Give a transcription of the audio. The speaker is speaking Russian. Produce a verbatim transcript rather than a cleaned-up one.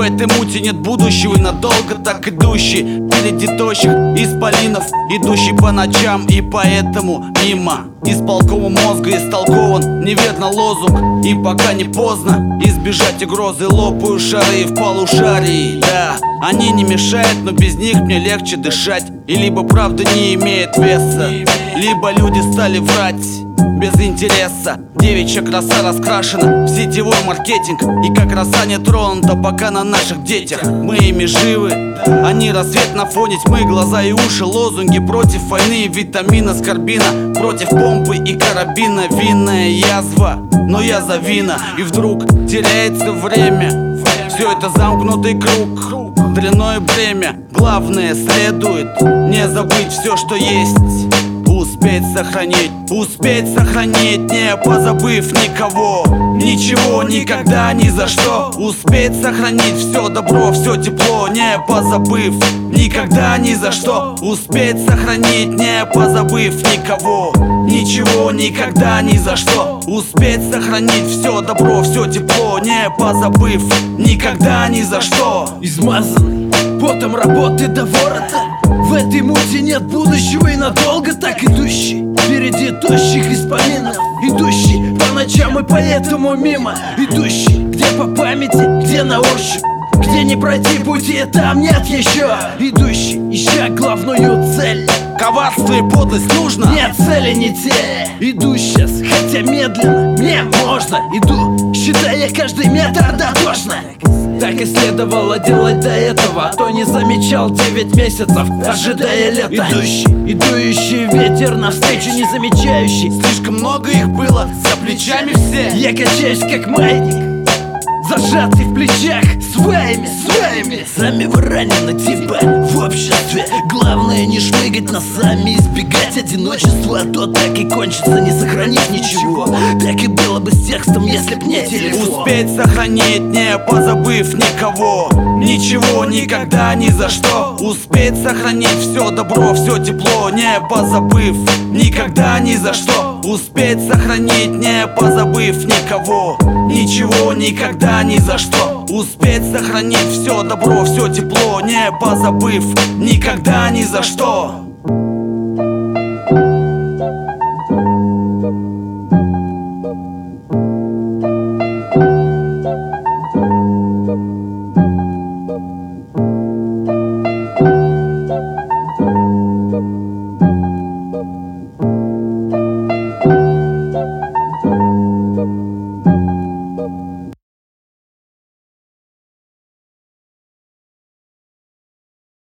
этой муте нет будущего и надолго так идущий впереди тощих исполинов, идущий по ночам, и поэтому мимо исполкома мозга истолкован неверно лозунг. И пока не поздно избежать угрозы, лопаю шары в полушарии. Да, они не мешают, но без них мне легче дышать. И либо правда не имеет веса, либо люди стали врать без интереса. Девичья краса раскрашена в сетевой маркетинг, и как роса не тронута пока на наших детях. Мы ими живы, они рассвет на фоне тьмы, глаза и уши, лозунги против войны, витамина, скорбина, против помпы и карабина. Винная язва, но я за вина. И вдруг теряется время, все это замкнутый круг, дрянное бремя. Главное следует не забыть все, что есть, успеть сохранить, успеть сохранить, не позабыв никого, ничего, никогда, ни за что. Успеть сохранить все добро, все тепло, не позабыв никогда, ни за что. Успеть сохранить, не позабыв никого, ничего, никогда, ни за что. Успеть сохранить все добро, все тепло, не позабыв никогда, ни за что. Измазанный потом работы до ворота, в этой муте нет будущего и надолго так идущий впереди тощих исполинов, идущий по ночам и поэтому мимо, идущий где по памяти, где на ощупь, где не пройти пути, там нет еще, идущий ища главную цель. Коварство и подлость нужно, нет цели, не те. Иду сейчас, хотя медленно, мне можно. Иду, считая каждый метр дотошно. Так и следовало делать до этого, а то не замечал девять месяцев, ожидая лета. Идущий, идущий ветер навстречу, не замечающий. Слишком много их было, за плечами все. Я качаюсь как маятник, зажатый в плечах своими, своими. Сами вы ранены типа в обществе. Главное не шмыгать носами, избегать одиночества, а то так и кончится, не сохранив ничего. Так и было бы с текстом, если б не телефон. Успеть сохранить, не позабыв никого, ничего, никогда, ни за что. Успеть сохранить все добро, все тепло, не позабыв никогда, ни за что. Успеть сохранить, не позабыв никого, ничего, никогда, ни за что. Успеть сохранить все добро, все тепло, не позабыв никогда, ни за что.